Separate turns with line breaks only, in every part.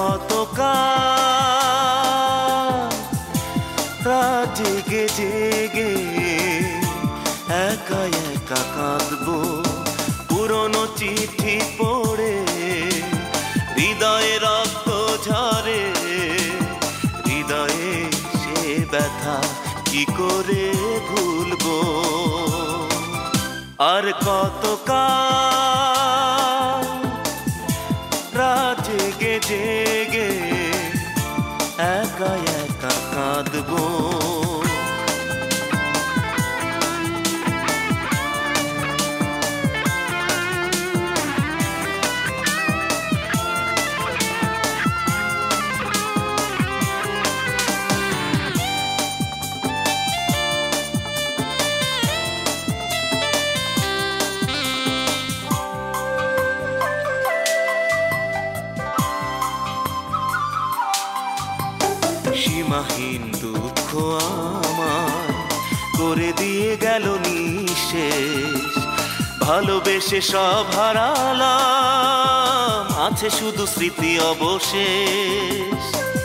কতকাল রাত জেগে জেগে একা একা কাঁদবো, পুরনো চিঠি পড়ে হৃদয়ে রক্ত ঝরে, হৃদয়ে সে ব্যথা কি করে ভুলবো। আর কতকাল রাত জেগে জেগে একা একা কাঁদবো। সীমাহীন দুঃখ আমায় করে দিয়ে গেল নিঃশেষ, ভালোবেসে সব হারালাম, আছে শুধু স্মৃতি অবশেষ।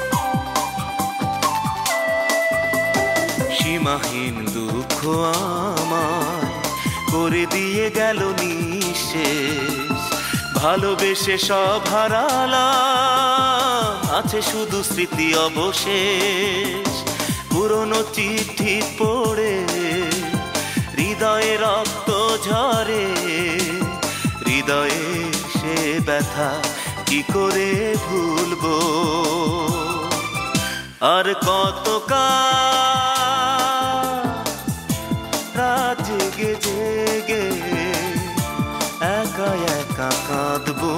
সীমাহীন দুঃখ আমায় করে দিয়ে গেল নিঃশেষ, ভালোবেসে সব হারালাম, আছে শুধু স্মৃতি অবশেষ। পুরনো চিঠি পড়ে হৃদয়ে রক্ত ঝরে, হৃদয়ে সে ব্যথা কি করে ভুলবো। আর কতকাল রাত জেগে জেগে একা একা কাঁদবো।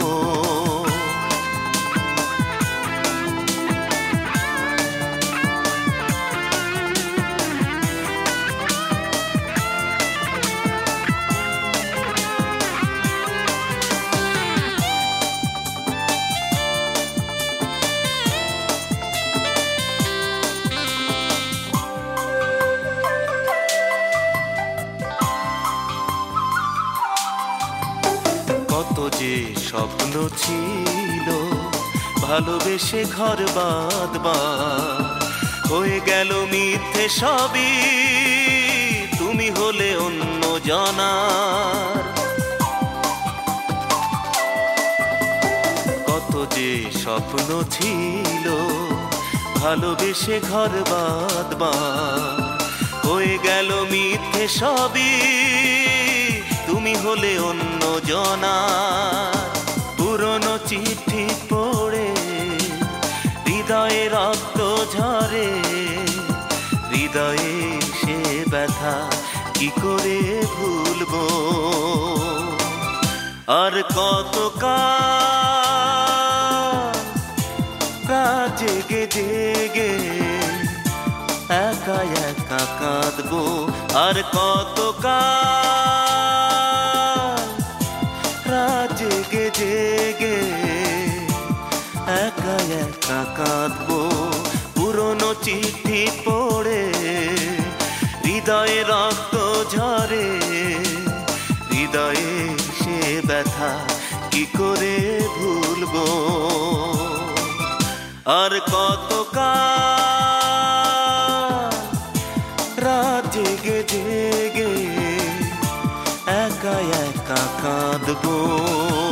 কত যে স্বপ্ন ছিল ভালোবেসে ঘর বাঁধবার, হয়ে গেল মিথ্যে সবই, তুমি হলে অন্য জনার। কত যে স্বপ্ন ছিল ভালোবেসে ঘর বাঁধবার, হয়ে গেল মিথ্যে সবই, তুমি হলে অন্য জনার। পুরনো চিঠি পড়ে হৃদয়ে রক্ত ঝরে, হৃদয়ে সে ব্যথা কি করে ভুলবো। আর কতকাল রাত জেগে জেগে একা একা কাঁদবো। আর কতকাল রাত জেগে জেগে একা একা কাঁদবো, পুরনো চিঠি পড়ে হৃদয়ে রক্ত ঝরে, হৃদয়ে সে ব্যথা কি করে ভুলবো। আর কতকাল রাত জেগে জেগে একা একা কাঁদবো।